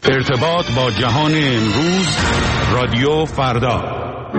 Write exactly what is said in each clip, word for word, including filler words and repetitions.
ارتباط با جهان امروز، رادیو فردا.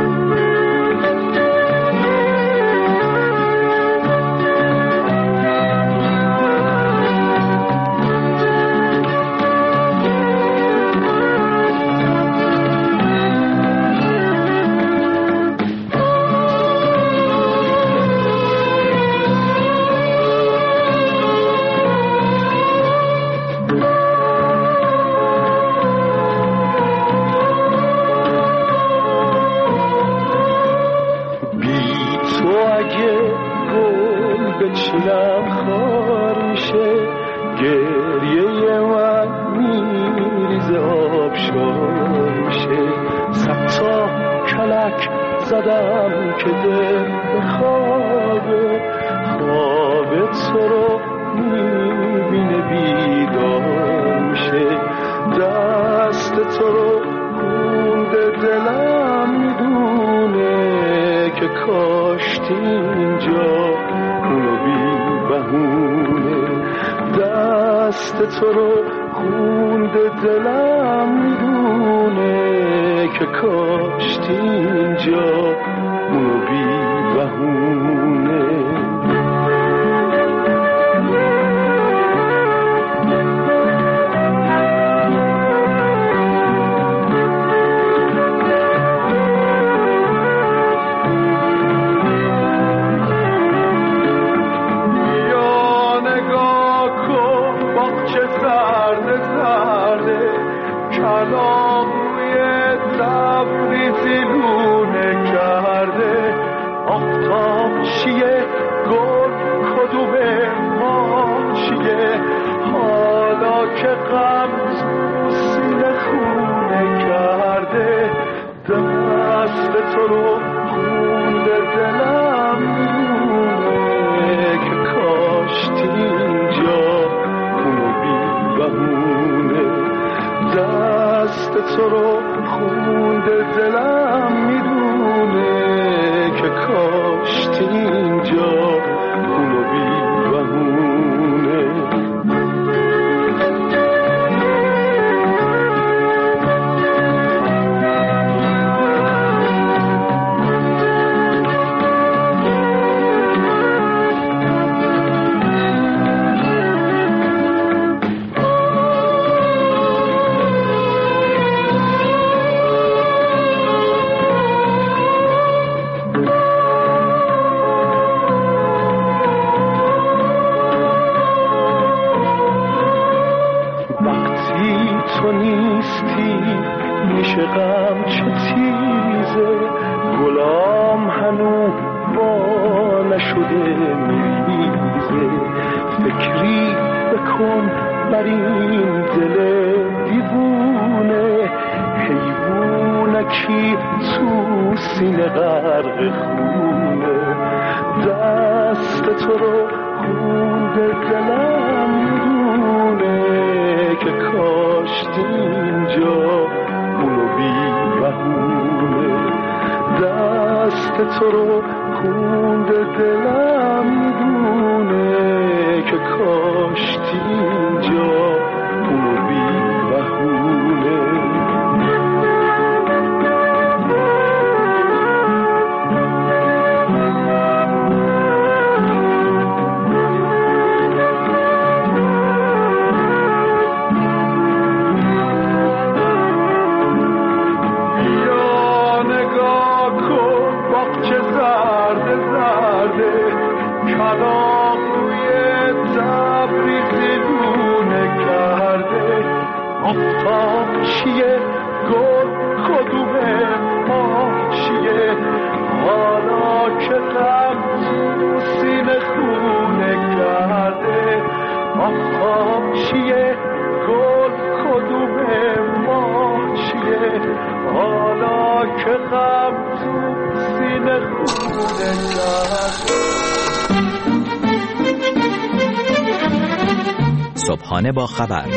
صبحانه با خبر،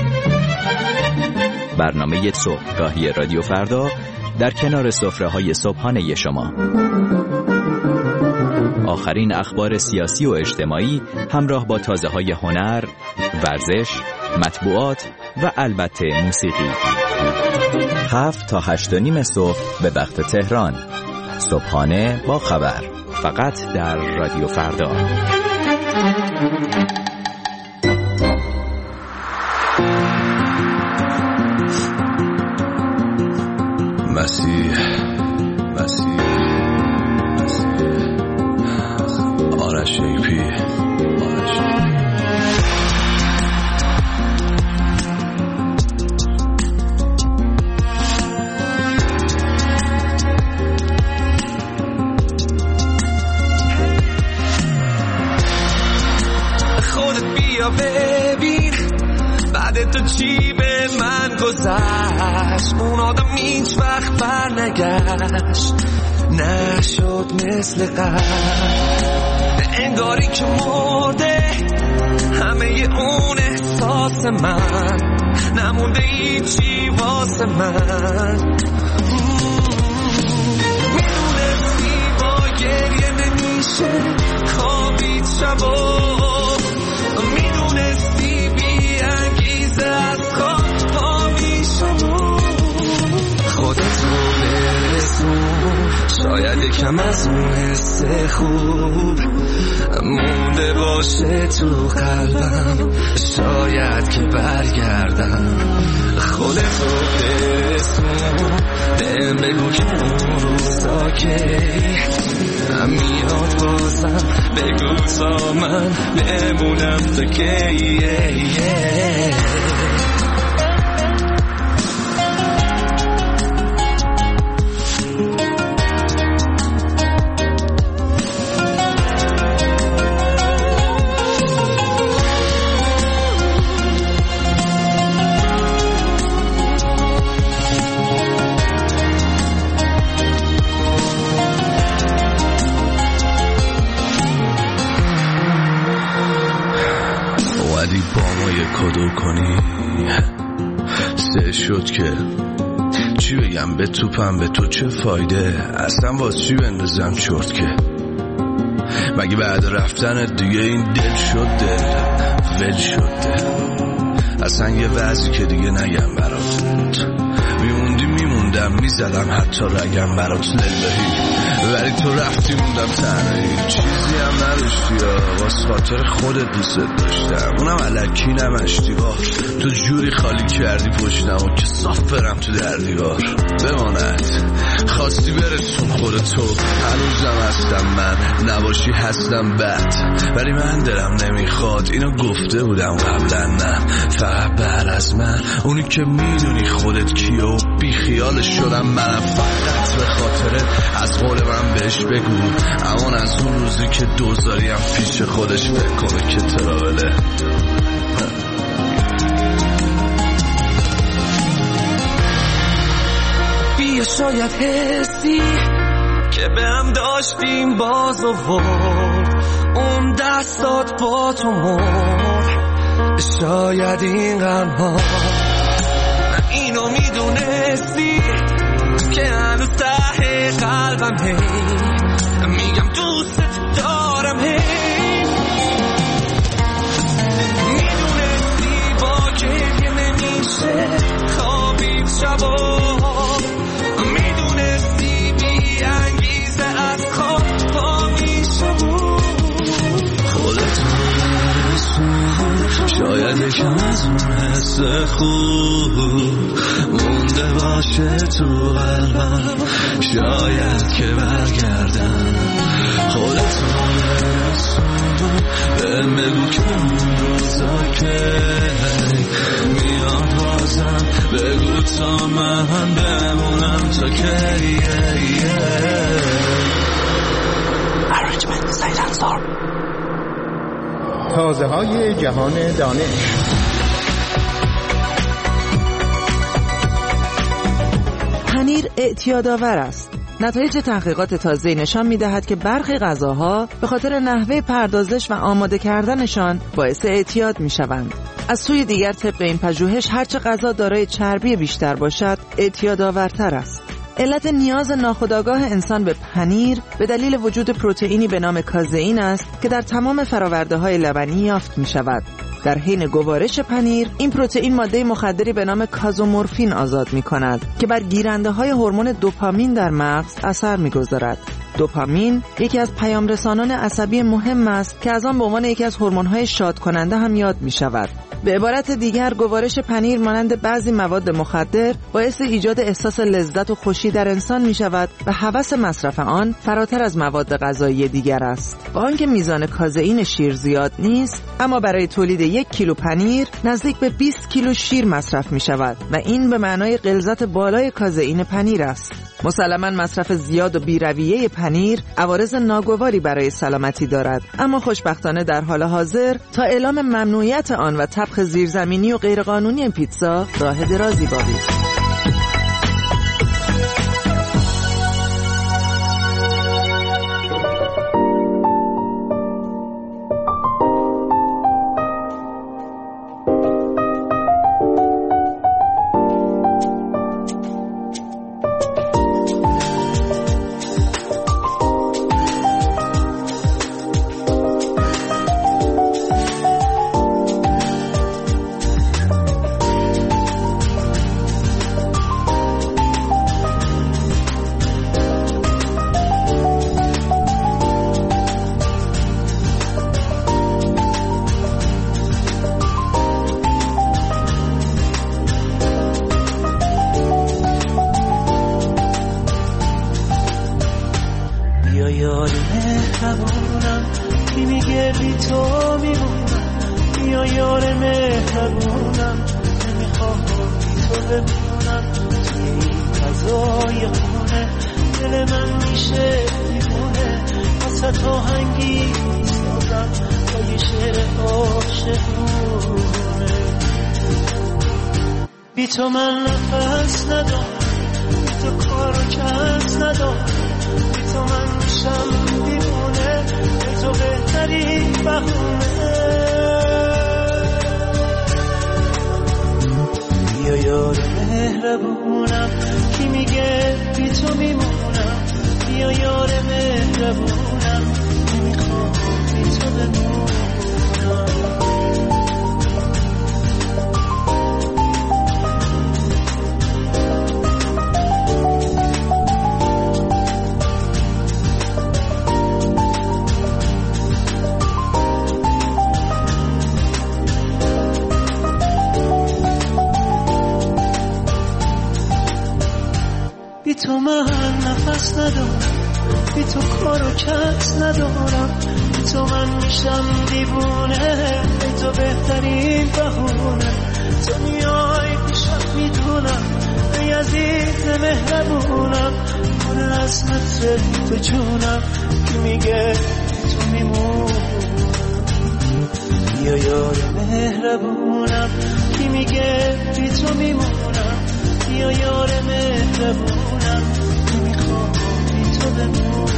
برنامه صبحگاهی رادیو فردا در کنار سفره‌های صبحانه شما. آخرین اخبار سیاسی و اجتماعی همراه با تازه‌های هنر، ورزش، مطبوعات و البته موسیقی. هفت تا هشت و نیم صبح به وقت تهران. صبحانه با خبر، فقط در رادیو فردا. مسیح مسیح مسیح آرش ایپی آرش خودت بیا ببین بعد تو چی به من گذشت. اون آدم هیچ وقت بر نگشت، نشد مثل قبل، انگاری که مرده همه اون احساس من، نمونده هیچی واسه من. میدونستی با گریه نمیشه خوابید شبا، میدونستی بی انگیزه از خواب پا میشم. خودت رو برسون، شاید یکم از اون حس خوب مونده باشه تو قلبم، شاید که برگردم. خودت رو برسون، بهم بگو که اون روزا که میاد بازم، بگو تا من بمونم تا کی. کدو کنی سه شد که چی بگم به توپم، به تو چه فایده، اصلا واسه چی بندازم چرت که مگه بعد رفتن دیگه این دل شد دل ول شد دل. اصلا یه وضعی که دیگه نگم برات، میموندی میموندم میزدم حتی رگم برات للهی، ولی تو رفتی موندم تنهایی، چیزی هم نداشتی یا واسه خاطر خودت دوست داشتم، اونم الکی نمشتی بار، تو جوری خالی کردی پشتم و که صاف برم تو در دیوار. بماند خواستی برسون خودتو، هنوزم هستم من، نباشی هستم بد، ولی من دلم نمیخواد، اینو گفته بودم قبلا، نه فقط بعد از من اونی که میدونی خودت کیه و بی خیالش شدم منم، فقط به خاطر از قول من بهش بگو امان از اون روزی که دوزاریم پیش خودش فکر کنه که تراوله. بیا شاید حسی که به هم داشتیم باز آورد، اون دستات با تو مرد، شاید این غم‌ها اینو میدونستی که هنوز ته قلبم هی میگم دوست دارم، هی میدونستی با گریه نمیشه خوابید شبا، میدونستی بی انگیزه از خواب پا میشم. خودت برسون، شاید یکم از اون حس خوب مونده باشه تو قلبم، شاید که برگردم. خودت برسون، بهم بگو که اون روزا که میاد بازم، بگو تا من بمونم تا کی. Arrangement Silencer. تازه های جهان دانش. پنیر اعتیادآور است. نتایج تحقیقات تازه نشان می‌دهد که برخی غذاها به خاطر نحوه پردازش و آماده کردنشان باعث اعتیاد می‌شوند. از سوی دیگر طبق این پژوهش هرچه غذا دارای چربی بیشتر باشد اعتیادآورتر است. علت نیاز ناخودآگاه انسان به پنیر به دلیل وجود پروتئینی به نام کازئین است که در تمام فرآورده‌های لبنی یافت می‌شود. در حین گوارش پنیر این پروتئین ماده مخدری به نام کازومورفین آزاد می‌کند که بر گیرنده‌های هورمون دوپامین در مغز اثر می‌گذارد. دوپامین یکی از پیامرسانان عصبی مهم است که از آن به عنوان یکی از هورمون‌های شادکننده هم یاد می‌شود. به عبارت دیگر گوارش پنیر مانند بعضی مواد مخدر باعث ایجاد احساس لذت و خوشی در انسان می شود و هوس مصرف آن فراتر از مواد غذایی دیگر است. با آنکه میزان کازئین شیر زیاد نیست، اما برای تولید یک کیلو پنیر نزدیک به بیست کیلو شیر مصرف می شود و این به معنای غلظت بالای کازئین پنیر است. مسلماً مصرف زیاد و بی‌رویه پنیر عوارض ناگواری برای سلامتی دارد، اما خوشبختانه در حال حاضر تا اعلام ممنوعیت آن و طبخ زیرزمینی و غیرقانونی پیتزا راه درازی باقی است. بی تو من نفس ندارم، بی تو کار و کس ندارم، بی تو من میشم دیوونه، بی تو بهترین بهونه. بیا یار مهربونم کی میگه بی تو میمونم، بیا یار مهربونم نمیخوام بی تو بمونم. بی تو من نفس ندارم، بی تو کار و کس ندارم، بی تو من میشم دیوونه، بی تو بهترین بهونه. تو میای پیشم میدونم، ای عزیز مهربونم، من از نصر تو جونم که میگه تو میمونم. بیا یار مهربونم کی میگه بی تو میمونم، بیا یار مهربونم نمیخوام بی تو بمونم.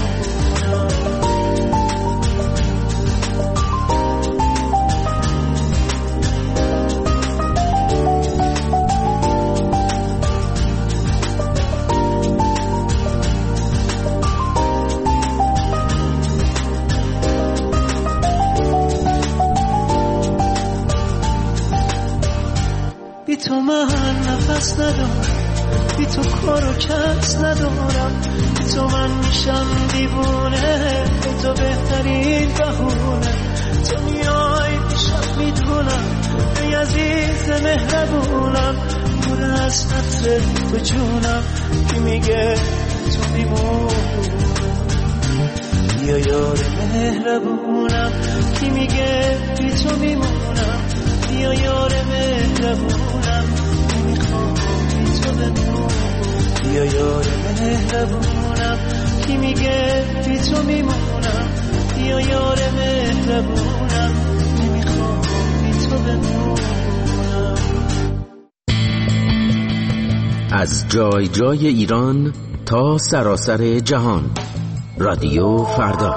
بی تو من نفس ندارم، بی تو کار و کس ندارم، بی تو من میشم دیوونه، بی تو بهترین بهونه. تو میای پیشم میدونم، ای عزیز مهربونم، پر از نصر تو جونم کی میگه تو میمونم. بیا یار مهربونم کی میگه بی تو میمونم، بیا یار مهربونم نمیخوام بی تو بمونم. بیا یار مهربونم کی میگه بی تو میمونم، بیا یار مهربونم نمیخوام بی تو بمونم. از جای جای ایران تا سراسر جهان، رادیو فردا.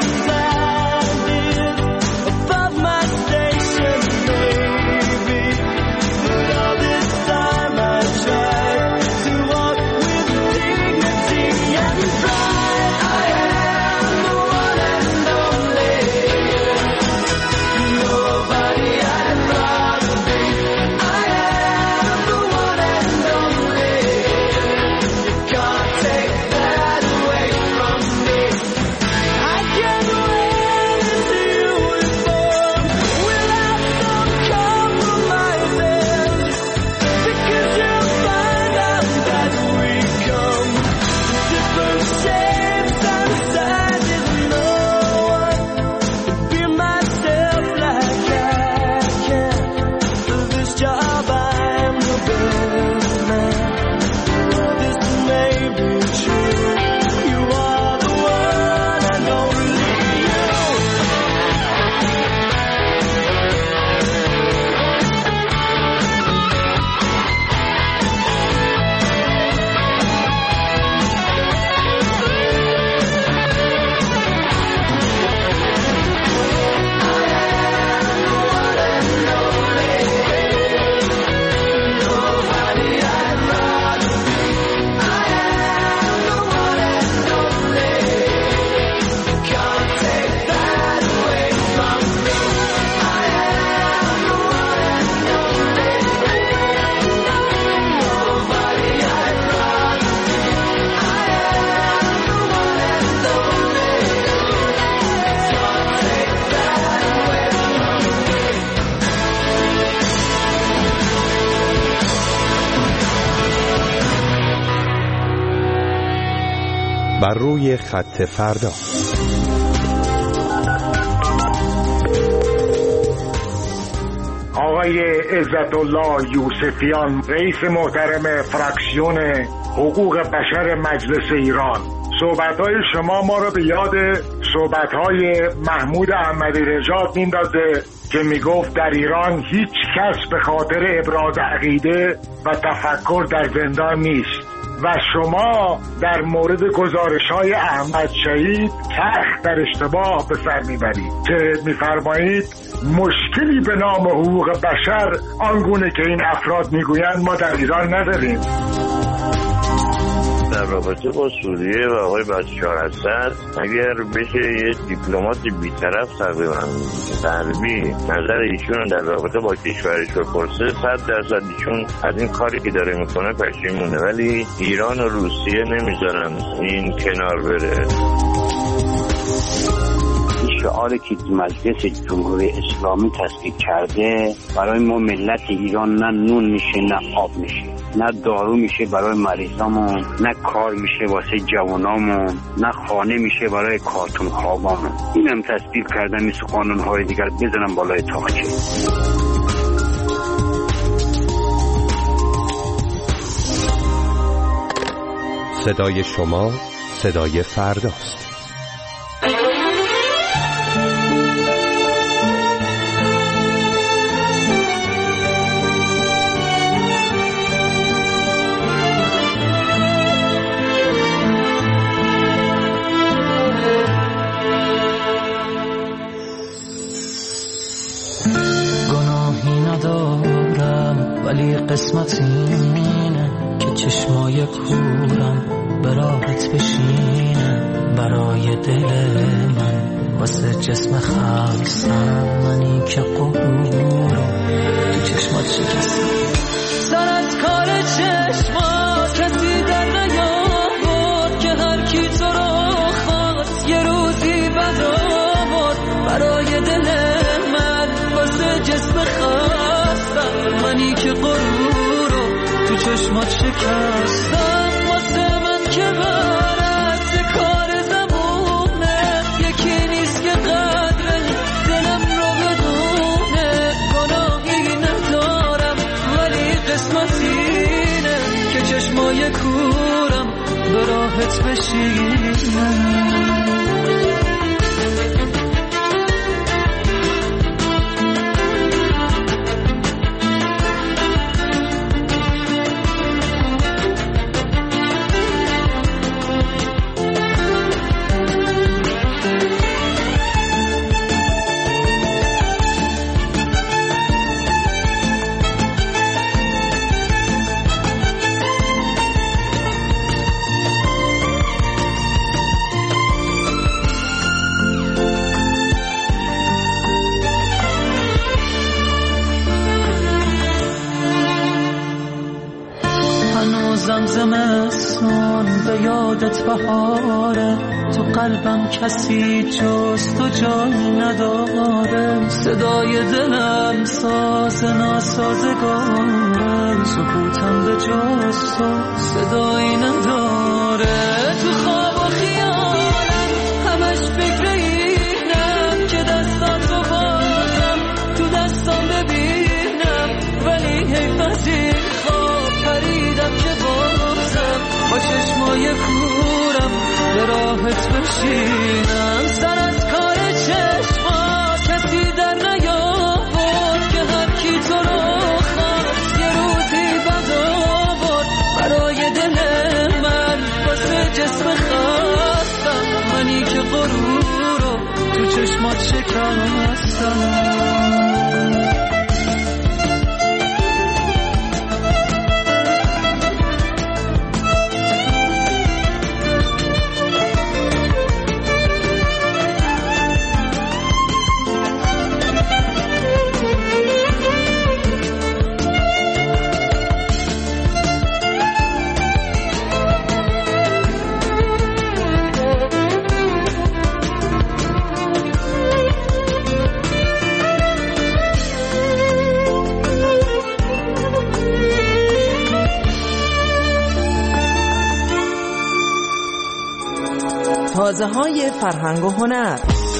بر روی خط فردا. آقای عزت الله یوسفیان، رئیس محترم فراکسیون حقوق بشر مجلس ایران، صحبت‌های شما ما رو به یاد صحبت‌های محمود احمدی نژاد میندازه که میگفت در ایران هیچ کس به خاطر ابراز عقیده و تفکر در زندان نیست و شما در مورد گزارش‌های احمد شهید سخت در اشتباه به سر میبرید که میفرمایید مشکلی به نام حقوق بشر آنگونه که این افراد میگویند ما در ایران نداریم. در رابطه با سوریه و آقای بشار اسد اگر بشه یه دیپلمات بی‌طرف تقریبا غربی نظر ایشون در رابطه با کشورش بپرسه، صد درصد ایشون از این کاری که داره میکنه پشیمونه، ولی ایران و روسیه نمیذارن این کنار بره. شعاری که مجلس جمهوری اسلامی تصویب کرده برای ما ملت ایران نه نون میشه نه آب میشه، نه دارو میشه برای مریضامون، نه کار میشه واسه جوانامون، نه خانه میشه برای کارتون خوابامون. اینم تصویب کردن مثل قانونهای دیگر بزنم بالای تاقچه. صدای شما صدای فرداست. ولی قسمت اینه که چشمای کورم به راحت بشینه برای دل من، واسه جسم خستم منی که قبورو تو چشمات شکستم. سر از کار چشما کسی در نیاورد که هر کی تو رو خواست یه روزی بد آورد برای دل من، واسه جسم خستم منی که غرورو تو چشمات شکستم. واسه من که برست کار زمونه یکی نیست که قدر دلم رو بدونه، گناهی ندارم ولی قسمت اینه که چشمای کورم به راحت بشینه. زمستون به یادت بهاره، تو قلبم کسی جز تو جای نداره، صدای دلم ساز ناسازگاره، سکوتم به جز تو صدایی نداره. تو خواب و خیالم همش فکر اینم که دستاتو بازم تو دستام ببینم، ولی حیف از این خواب پریدم که با چشمای کورم به راحت بشینم. سر از کار چشما کسی در نیاورد که هر کی تو رو خواست یه روزی بد آورد برای دل من، واسه جسم خستم منی که غرورو تو چشمات شکستم. تازه های فرهنگ و هنر.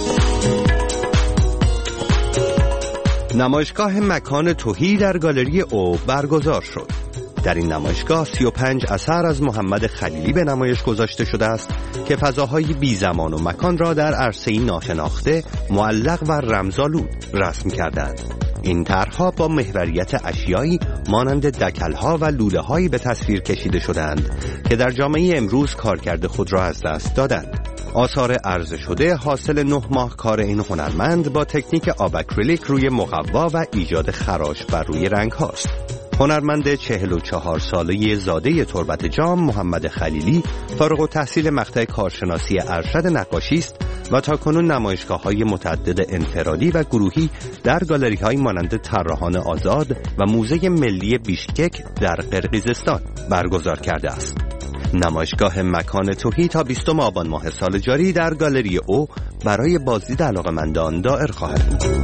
نمایشگاه مکان تهی در گالری او برگزار شد. در این نمایشگاه سی و پنج اثر از محمد خلیلی به نمایش گذاشته شده است که فضاهای بی زمان و مکان را در عرصه‌ای ناشناخته، معلق و رمزآلود رسم کردند. این طرح‌ها با محوریت اشیایی مانند دکل‌ها و لوله‌هایی به تصویر کشیده شدند که در جامعه امروز کارکرد خود را از دست دادند. آثار عرضه شده حاصل نه ماه کار این هنرمند با تکنیک آب اکریلیک روی مقوا و ایجاد خراش بر روی رنگ هاست. هنرمند چهل و چهار ساله زاده تربت جام محمد خلیلی فارغ التحصیل مقطع کارشناسی ارشد نقاشی است و تاکنون نمایشگاه‌های متعدد انفرادی و گروهی در گالری‌های مانند طراحان آزاد و موزه ملی بیشکک در قرقیزستان برگزار کرده است. نمایشگاه مکان تهی تا بیستم آبان ماه سال جاری در گالری او برای بازدید علاقه‌مندان دایر خواهد بود.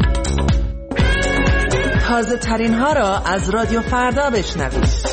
تازه ترین ها را از رادیو فردا بشنوید.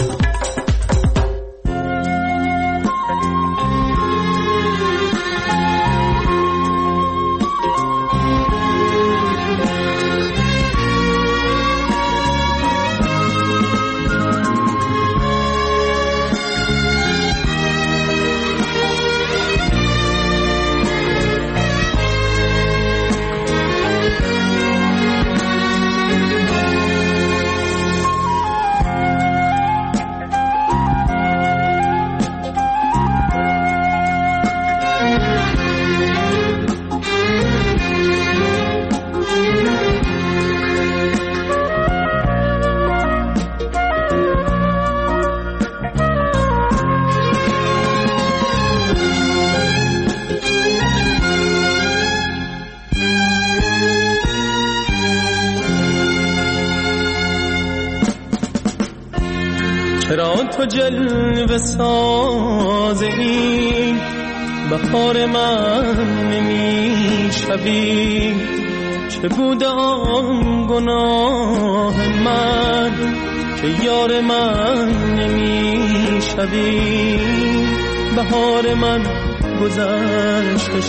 چرا تو جلوه ساز این بهار من نمی شوی؟ چه بود آن گناه من که یار من نمی شوی؟ بهار من گذشت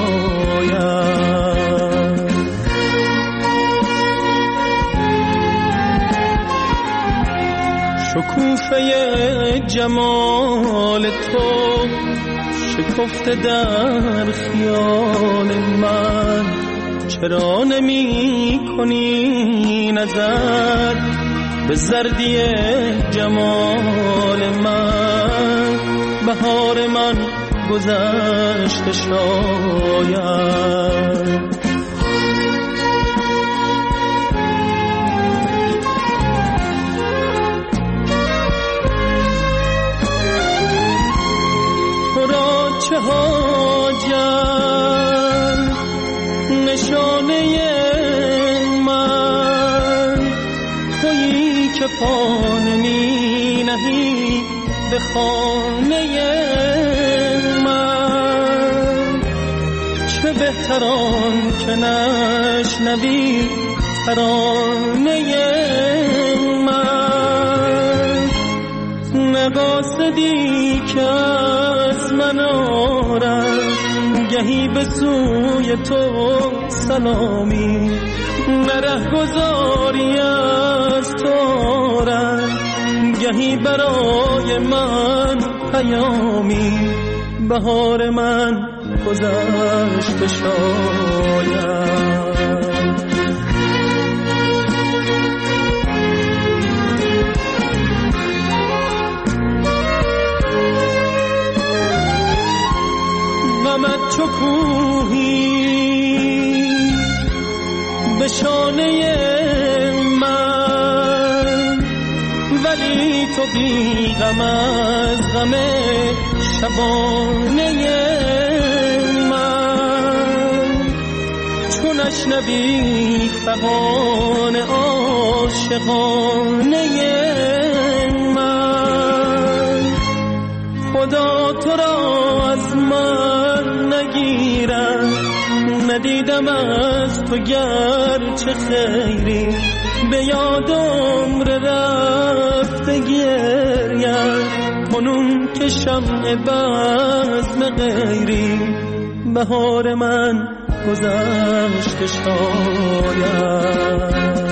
شاید شکوفه جمال تو شکفته در خیال من. چرا نمی کنی نظر به زردی جمال من؟ بهار من گذشت شاید چه حاجت نشانه من تویی که پا نمی نهی به خانه من. چه بهتران که نشنوی ترانه من. نقاصدی که از من آرد گهی به سوی تو سلامی، نره گذاری از تو آرد گهی برای من پیامی. بهار من گذشت شاید غمت چو کوهی به شانه من، ولی تو بی غم از غم شبانه من. چون نشنوی فغان عاشقانه من، خدا تو را از من نگیرم. ندیدم از تو گرچه خیری، به یاد عمر رفته گریم. کنون که شمع بزم غیری بهار من گذشت شاید.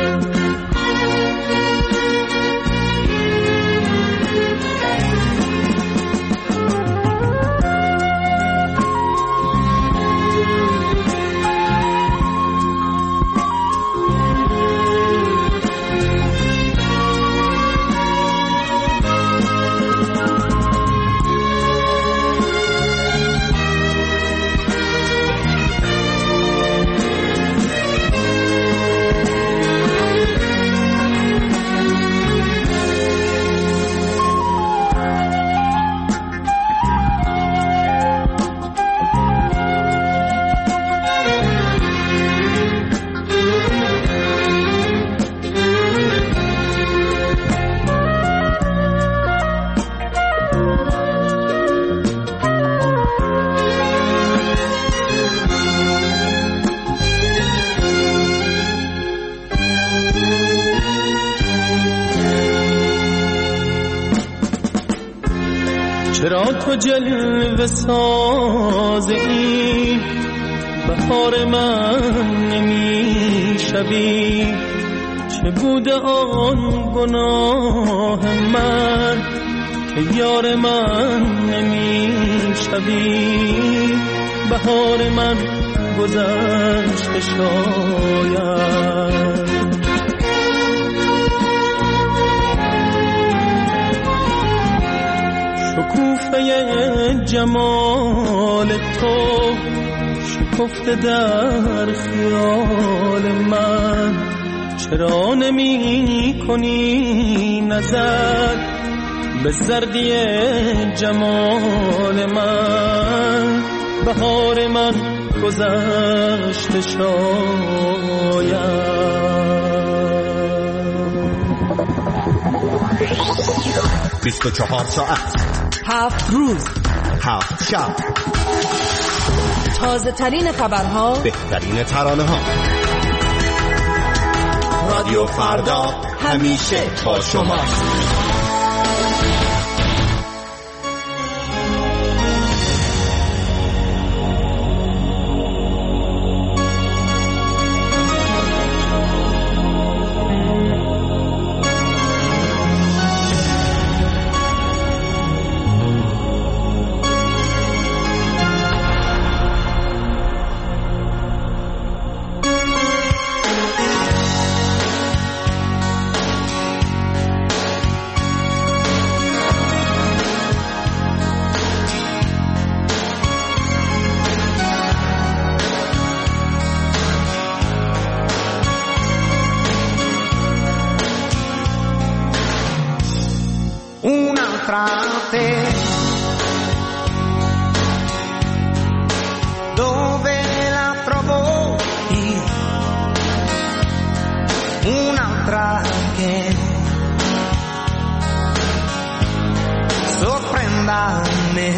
چرا تو جلوه سازی بهار من نمی شوی؟ چه بوده آن گناه من که یار من نمی شوی؟ بهار من گذشت شاید. شکوفه جمال تو شکفته در خیال من، چرا نمی کنی نظر به زردی جمال من؟ بهار من گذشت شاید. بیست و چهار ساعت، هفت روز، هفت شب، تازه ترین خبرها، بهترین ترانه ها. رادیو فردا همیشه با شما. Dove la trovo io? Un'altra che sorprenda me,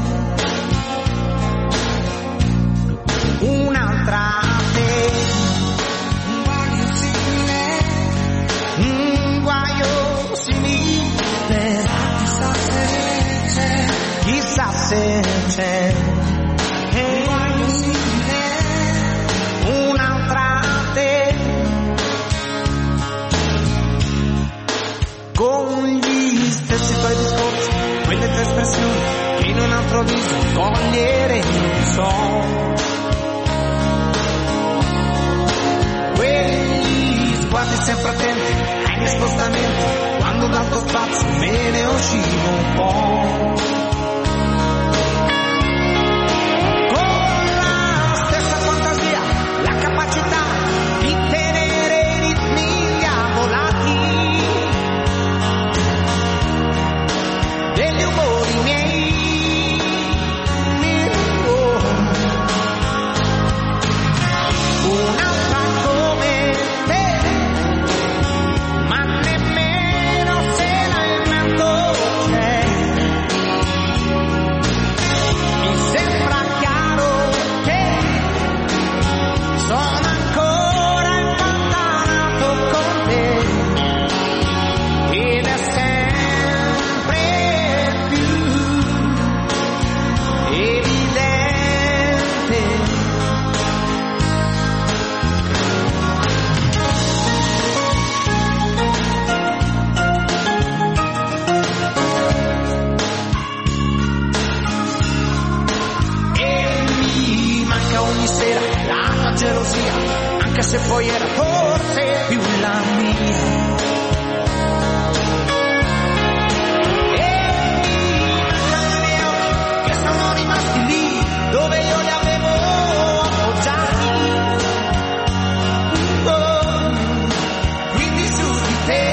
un'altra te, un guaio simile, un guaio simile, chissà se c'è, chissà se c'è. Con gli stessi tuoi discorsi, quelle tue espressioni che in un altro viso cogliere non so. Quegli sguardi sempre attenti ai miei spostamenti, quando dal tuo spazio me ne uscivo un po'. Con la stessa fantasia, la capacità di tenere i ritmi diavolati degli umori miei, oh. Un'altra come te, ma nemmeno se la invento c'è. anche se poi era forse più la mia. E i miei occhi che sono rimasti lì dove io li avevo appoggiati, oh, quindi su di te.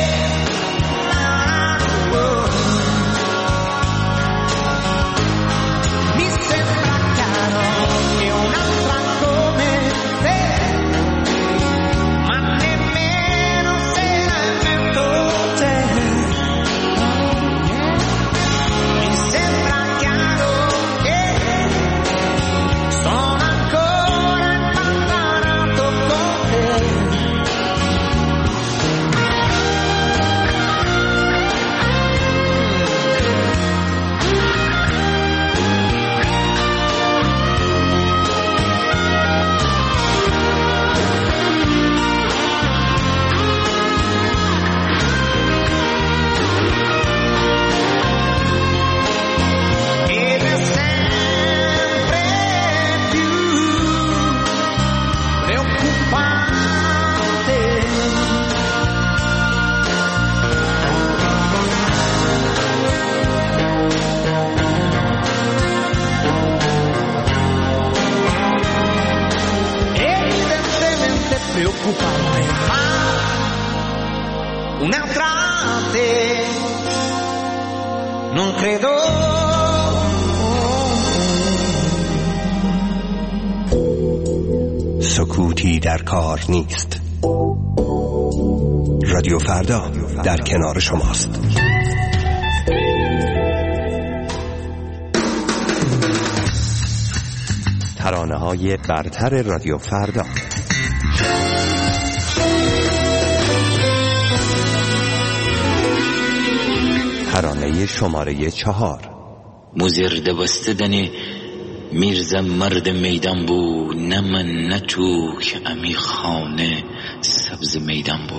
Preoccupante, ma un'altra te non credo. سکوتی در کار نیست. رادیو فردا در کنار شماست. ترانه های برتر رادیو فردا. ترانه شماره چهار. مزرده بستدنی میرزا مرد میدان بو، نه من نه تو که امی خانه سبز میدان بو.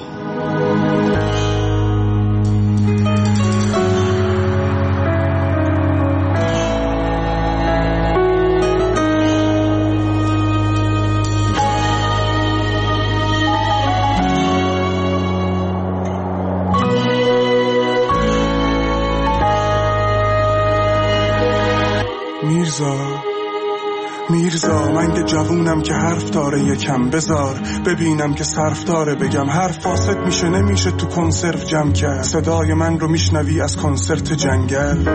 میرزا میرزا من که جوونم که حرف داره یکم بذار ببینم که صرف داره بگم حرف فاسد میشه نمیشه تو کنسرو جمع کرد صدای من رو میشنوی از کنسرت جنگل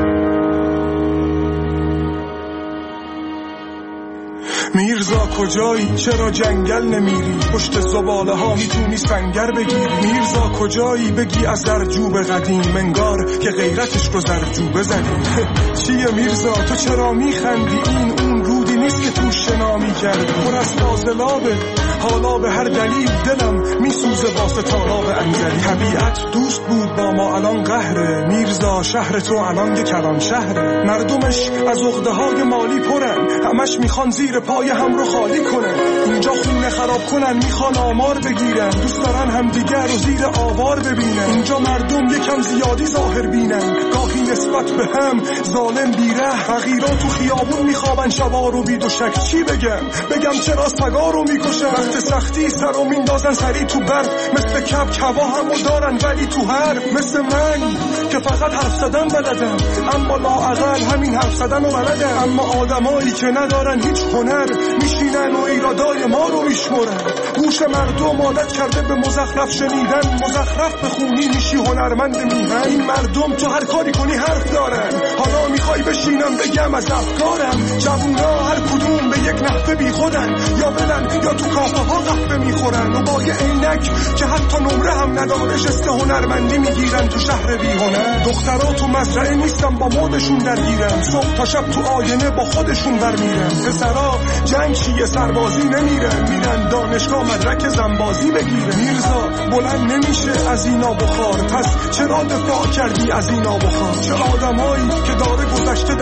میرزا کجایی چرا جنگل نمیری پشت زباله ها میتونی سنگر بگیری میرزا کجایی بگی از زرجوب قدیم منگار که غیرتش رو زرجوبه زدیم چیه میرزا تو چرا میخندی این اون رودی نیست که تو شنا میکردی پر از فاضلابه حالا به هر دلیل دلم میسوزه واسه تالاب انزلی طبیعت دوست بود با ما الان قهره میرزا شهر تو الان یه کلان شهره مردمش از عقده های مالی پرن همش میخوان زیر پای هم رو خالی کنن اینجا خونه خراب کنن میخوان آمار بگیرن دوست دارن همدیگر رو زیر آوار ببینن اینجا مردم یکم زیادی ظاهر بینن گاهی نسبت به هم ظالم بیره فقیرا تو خیابون میخوابن شبا رو بید و شک چی بگم بگم چرا سگا رو میکشن وقت سختی سر رو میندازن سری تو برد مثل کپ کوا همو دارن ولی تو هر مثل من که فقط حرف زدن بلدم اما لااقل همین حرف زدن رو بلدم اما آدمایی که ندارن هیچ هنر میشینن و ایرادای ما رو میشمرن گوش مردم عادت کرده به مزخرف شنیدن مزخرف بخونی میشی هنرمند میهن این مردم تو هر کاری کنی حرف دارن حالا میخوای بشینم بگم از افکارم جوونا هر کدوم به یک نحوه بی خودن یا بدن یا تو کافه ها قهوه میخورن و با یه عینک که حتی نمره هم نداره شست هنرمندی میگیرن تو شهر بی هنر دخترها تو مزرعه نیستن با مودشون درگیرن صبح تا شب تو آینه با خودشون برمیرن پسرا جنگ شیه سربازی نمیرن میرن دانشگاه مدرک زنبازی بگیرن میرزا بلند نمیشه از اینا بخار پس چرا دفاع کردی از اینا بخار چه آدمایی که داره گذشته در خودش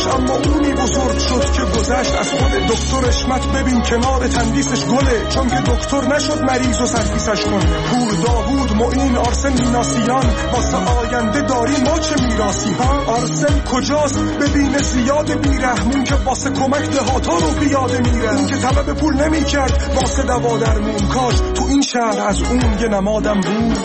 اما اونی بزرگ شد که گذشت از خود. دکتر اشمت ببین کنار تندیسش گله، چون که دکتر نشد مریض و سرفیسش کنه. پور داوود معین آرسن میناسیان، واسه آینده داری ما چه میراسی ها؟ آرسن کجاست ببین زیاد بیرحمون که واسه کمک دهاتا رو پیاده میره. اون که طلب پول نمی کرد واسه دوا درمون، کاش تو این شهر از اون یه نمادم بود.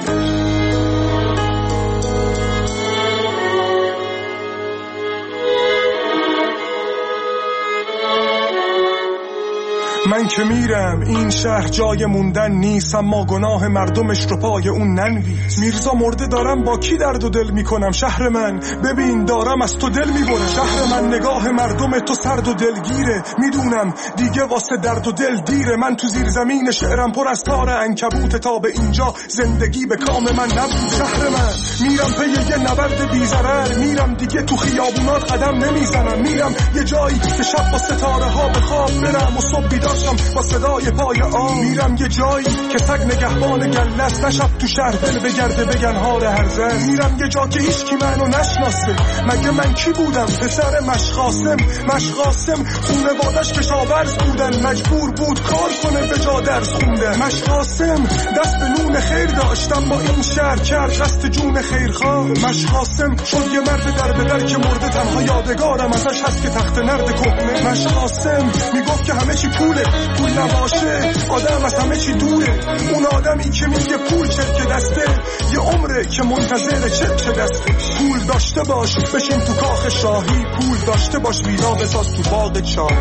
من که میرم این شهر جای موندن نیست، اما گناه مردمش رو پای اون ننویس. میرزا مرده دارم با کی درد و دل میکنم؟ شهر من ببین دارم از تو دل میبرم. شهر من نگاه مردم تو سرد و دلگیره، میدونم دیگه واسه درد و دل دیره. من تو زیر زمین شعرم پر از تار عنکبوت، تا به اینجا زندگی به کام من نبود. شهر من میرم پی یه نبرد بی‌ضرر، میرم دیگه تو خیابونات قدم نمیزنم. میرم یه جایی که شب با ستاره ها به خواب برم و صبح بیدار با صدای پای آن. میرم یه جایی که سگ نگهبان گلست، نشب تو شهر دل بگرده بگن حال هر زن. میرم یه جا که هیچ کی منو نشناسه، مگه من کی بودم؟ پسر مشقاسم. مشقاسم خونوادش کشاورز بودن، مجبور بود کار کنه به جا درس خوندن. مشقاسم دست به نون خیر داشتم، با این شهر کرد قصد جون خیرخواه. مشقاسم شد یه مرد در به در که مرده، تنها یادگارم ازش هست که تخت نرد کهنه. مشقاسم میگفت که همه چی پوله، پول نباشه آدم از همه چی دوره. اون آدمی که میگه پول چرک دسته، یه عمره که منتظر چرک دسته. پول داشته باش بشین تو کاخ شاهی، پول داشته باش ویلا بساز تو باغ چاهی.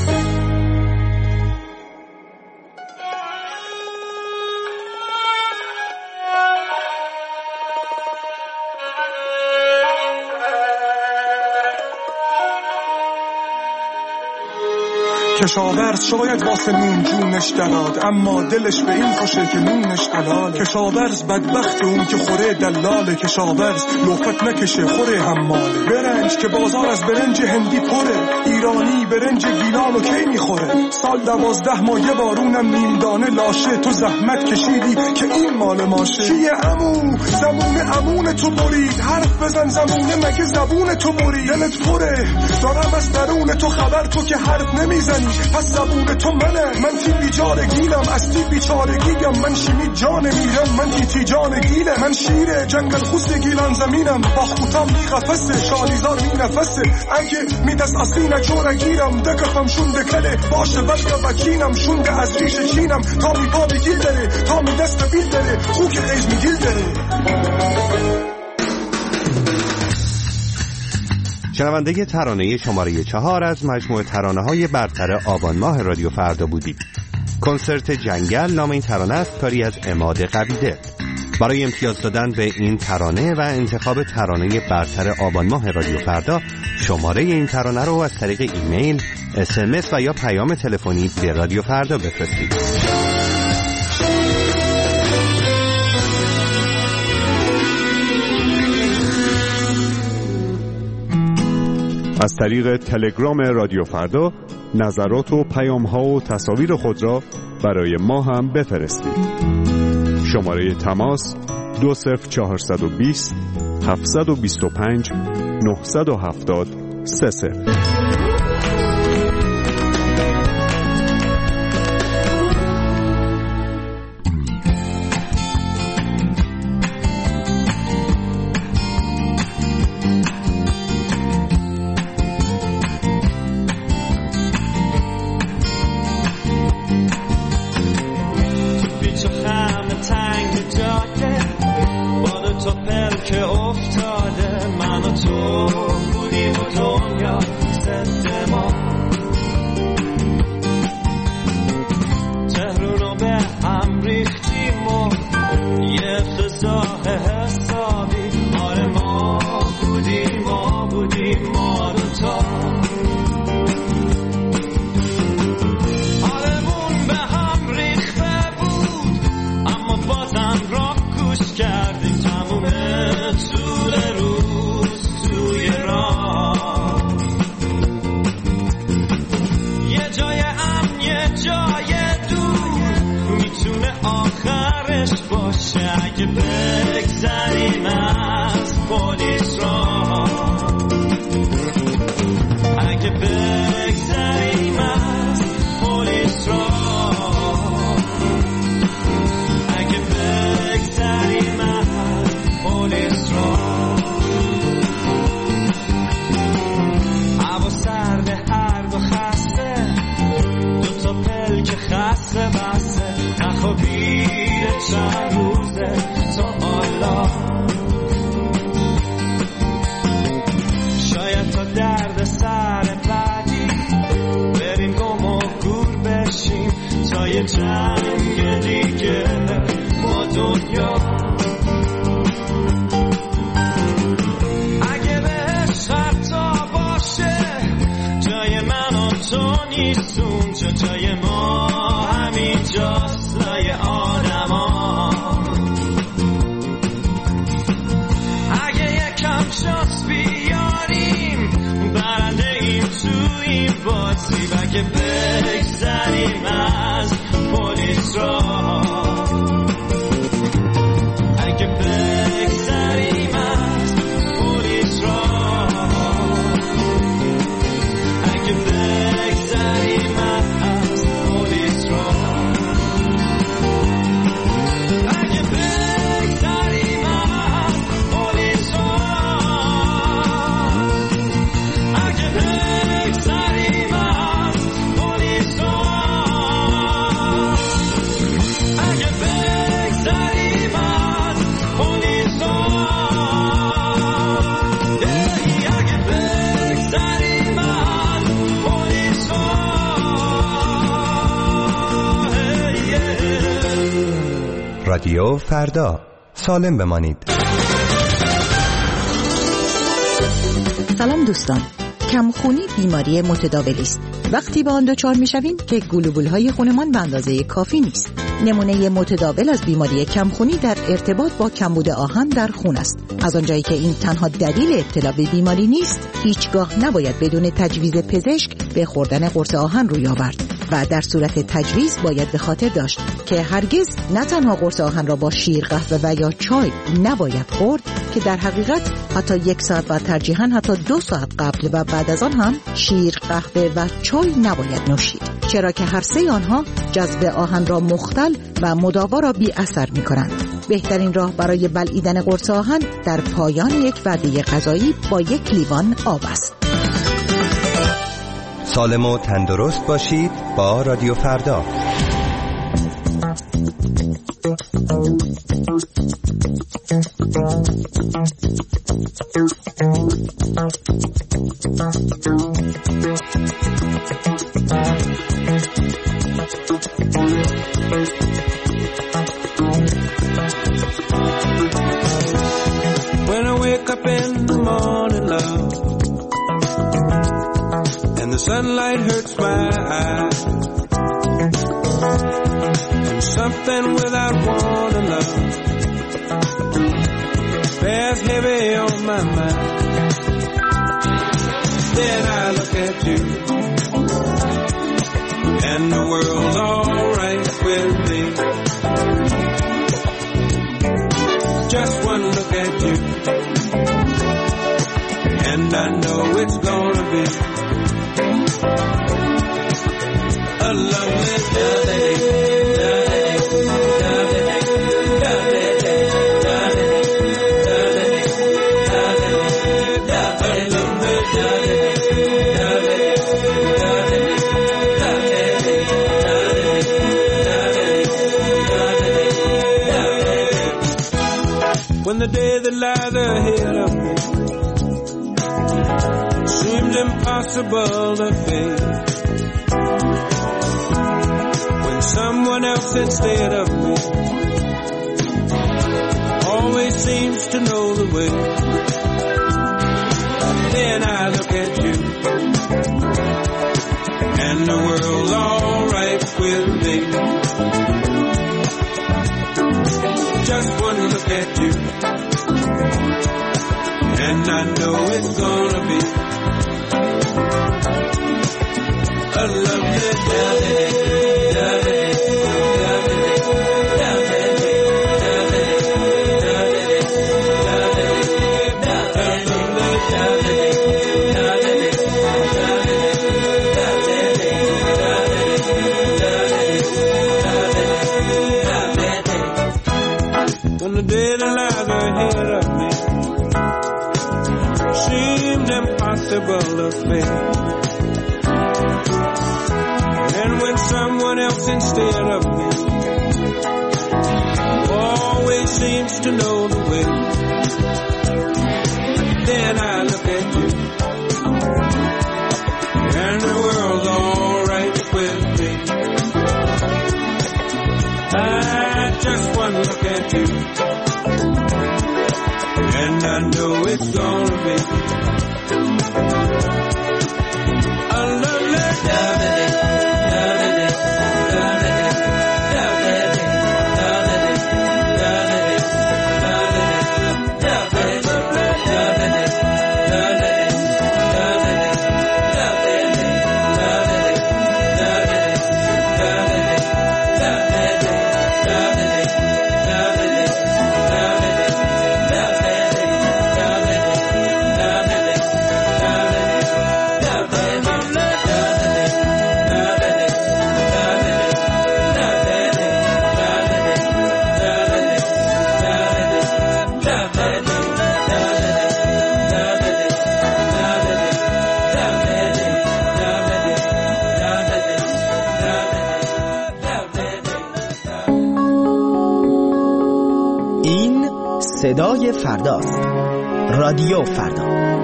کشاورز شاید واسه نون جونش دراد، اما دلش به این خوشه که نونش حلاله. کشاورز بدبخت اون که خوره دلاله، کشاورز لوفت نکشه خوره حماله. برنج که بازار از برنج هندی پره، ایرانی برنج گیلان و کی میخوره. سال دوازده ماه یه بارونم نیم دانه لاشه، تو زحمت کشیدی که این مال ماشه. کیه عمو زمون عمون تو برید، حرف بزن زمونه مگه زبون تو برید. دلت پره دارم از درون تو خبر، تو که حرف نمیزنی پس زبون تو منه. من تی بیچاره گیلم از تی بیچاره گیگم، من شیمی جان میرم من تی تی جان گیله. من شیر جنگل خوست گیلان زمینم، با خوتم می قفسه شالیزار می نفسه. اگه می دست اصلی نچوره گیرم، دکفم شونده کله باشه بلگه وکینم. شونده از ریش چینم تا می پا بگیل داره، تا می دست بیل داره خوک قیز می گیل داره. شنونده ترانه شماره چهار از مجموعه ترانه های برتر آبان ماه رادیو فردا بودید. کنسرت جنگل نام این ترانه است، کاری از عماد قویده. برای امتیاز دادن به این ترانه و انتخاب ترانه برتر آبان ماه رادیو فردا، شماره این ترانه رو از طریق ایمیل، اس ام اس و یا پیام تلفنی به رادیو فردا بفرستید. از طریق تلگرام رادیو فردا نظرات و پیام‌ها و تصاویر خود را برای ما هم بفرستید. شماره تماس دو صفر چهارصد و بیست هفتصد و بیست و پنج نهصد و هفتاد سه صفر. یه جنگ دیگه با دنیا. اگه بهش حتی باشه جای من و تو نیست اونجا، جای ما همین جاست لای آدما. اگه یکم شانس بیاریم برنده ایم تو این بازی، و اگه بگذریم از پلیس را، اگه بگذریم از پلیس را، اگه بگذریم از پلیس را، اگه بگذریم از پلیس را، اگه بگذریم از پلیس را، اگه بگذریم از پلیس را، اگه بگذریم از پلیس را. رادیو فردا، سالم بمانید. سلام دوستان، کمخونی بیماری متداولی است. وقتی به آن دچار می‌شویم که گلوبول‌های خونمان به اندازه کافی نیست. نمونه متداول از بیماری کمخونی در ارتباط با کمبود آهن در خون است. از آنجایی که این تنها دلیل ابتلا به بیماری نیست، هیچگاه نباید بدون تجویز پزشک به خوردن قرص آهن روی آورد و در صورت تجویز باید به خاطر داشت که هرگز نه تنها قرص آهن را با شیر، قهوه و یا چای نباید خورد، که در حقیقت حتی یک ساعت و ترجیحاً حتی دو ساعت قبل و بعد از آن هم شیر، قهوه و چای نباید نوشید، چرا که هر سه آنها جذب آهن را مختل و مداوا را بی اثر می کنند. بهترین راه برای بلعیدن قرص آهن در پایان یک وعده غذایی با یک لیوان آب است. سالم و تندرست باشید با رادیو فردا. When I wake up in the morning, love, and the sunlight hurts my eyes, and something without warning, love, bears heavy on my mind. Then I look at you, and the world's alright with me. Just one look at you, and I know it's gonna be a lovely day. When the day that lies ahead of me seems impossible to face, when someone else instead of me always seems to know the way, then I look at you, and the world's alright with me. Just one look at you, and I know it's gonna be a lovely day. When the day that lies ahead of me seemed impossible to face, and when someone else instead of me always seems to know the way, then I look at you, and the world's alright with me. صدای فرداست. رادیو فردا.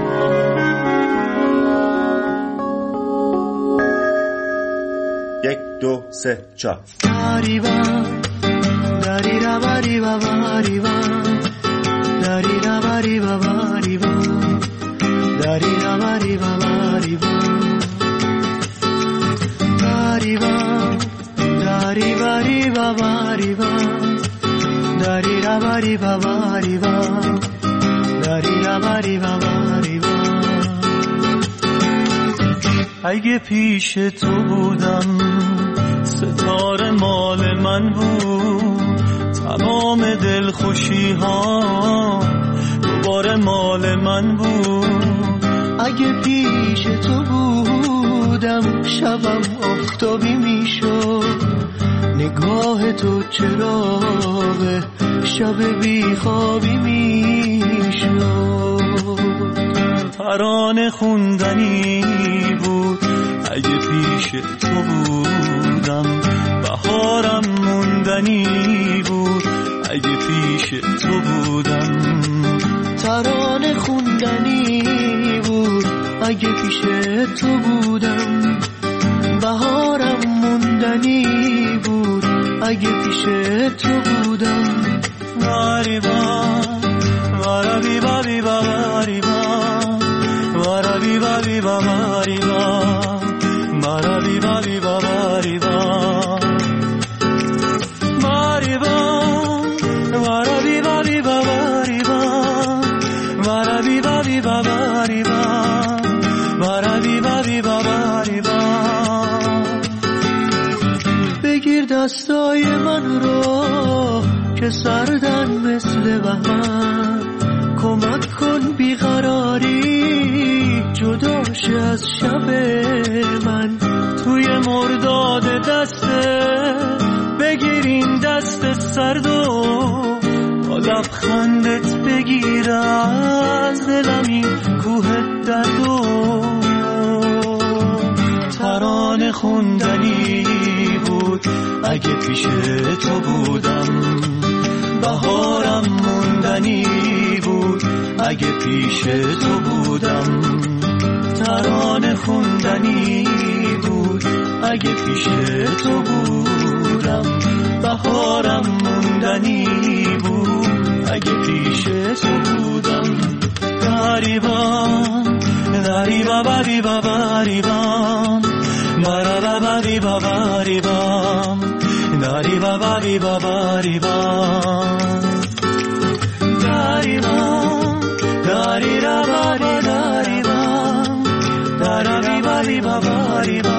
یک دو سه چهار. داریوا داری را باری با باری با داری را باری با باری با داری را باری با باری با داری با داری باری با باری با داری را باری با باری با داری را باری با باری با. اگه پیش تو بودم ستاره مال من بود، تمام دلخوشی ها دوباره مال من بود. اگه پیش تو بودم شبم آفتابی میشد، نگاه تو چراغ شب بیخوابی میشد. ترانه خوندنی بود اگه پیش تو بودم، بهارم موندنی بود اگه پیش تو بودم. ترانه خوندنی بود اگه پیش تو بودم، بهارم موندنی بود اگه پیش تو بودم. واری با واری با بی با واری با واری با بی با واری با واری با بی با واری با واری با واری با بی با واری با واری با بی با واری با واری با بی با واری با. بگیر دستای من رو که سردن مثل بهمن، کمک کن بیقراری جداش از شب من. توی مرداد دسته بگیر این دست سرد و با لبخندت بگیر از دلم این کوه درد و. ترانه خوندنی بود اگه پیش تو بودم، بهارم موندنی بود اگه پیش تو بودم. ترانه خوندنی بود اگه پیش تو بودم، بهارم موندنی بود اگه پیش تو بودم. داریبان داریبا باری با باری بام مرا باری با باری بام داری با باری با باری بام داری بام داری را باری داری بام داری باری با باری بام